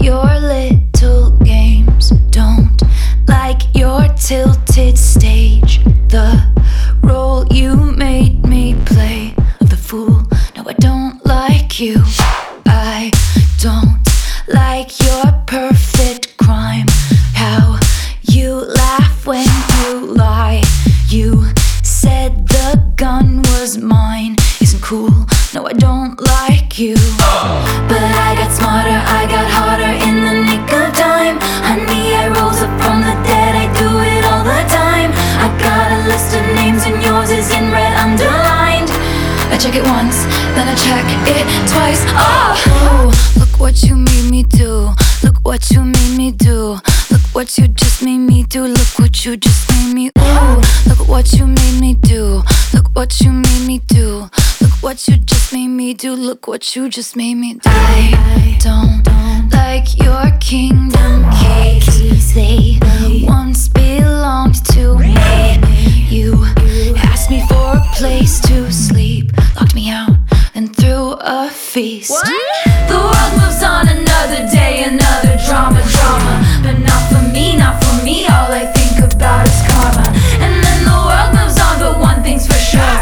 your little games, don't like your tilted stage. The role you made me play of the fool, no, I don't like you. I don't like your perfect crime, how you laugh when you lie. You said the gun was mine, isn't cool, no, I don't like you. But I got smarter, I got harder in the nick of time. Honey, I rose up from the dead, I do it all the time. I got a list of names and yours is in red underlined. I check it once, then I check it twice. Oh, look what you made me do. Look what you made me do. Look what you just made me do. Look what you just made me. Ooh, look what you made me do. Look what you made me do. Look what you just made me do. Look what you just made me do. I don't like your kingdom keys. They once belonged to me. You asked me for a place to sleep, locked me out, and threw a feast. What? The world moves on, another day, another drama. But not for me, not for me. All I think about is karma. And then the world moves on, but one thing's for sure,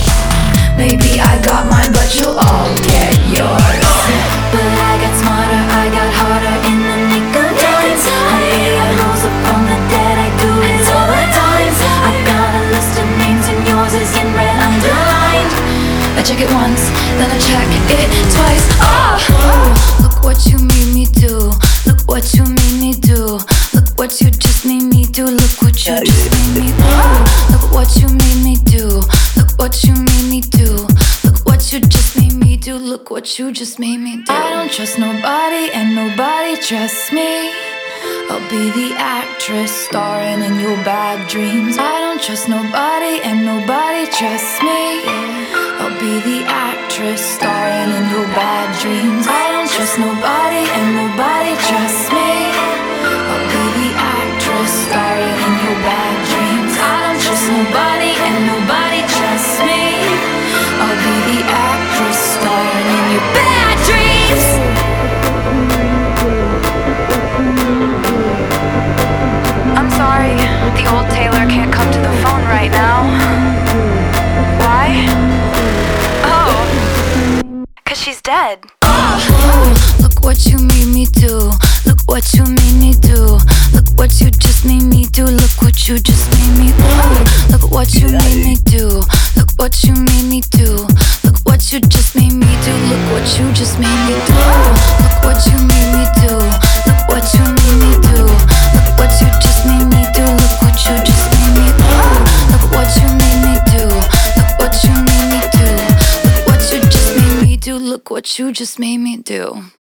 maybe I got mine, but you'll all get yours. But I got smarter, I got harder in the nick of time. Honey, I rose up from the dead, I do it all the time. I got a list of names and yours is in red underlined. I check it once, then I check it twice. Oh, look what you made me do. Look what you made me do. Look what you just made me do. Look what you just made me do. Look what you made me do. Look what you made me do. Look what you just made me do. Look what you just made me do. I don't trust nobody and nobody trusts me. I'll be the actress starring in your bad dreams. I don't trust nobody and nobody trusts me. I'll be the actress starring in your bad dreams. I don't trust nobody and nobody trusts me. I'll be the actress starring in your bad dreams. I don't trust nobody and nobody trusts me. I'll be the actress starring in your bad dreams. I'm sorry, the old Taylor can't come to the phone right now. Why? Oh, 'cause she's dead. Oh, look what you made me do. Look what you made me do. Look what you just made me do. Look what you just made me do. Look what you made me do. Look what you made me do. Look what you just made me do. Look what you just made me do. Look what you made me do. Look what you made me do. Look what you just made me do. Look what you just made me do. Look what you made me do. Look what you made me do. Look what you just made me do. Look what you just made me do.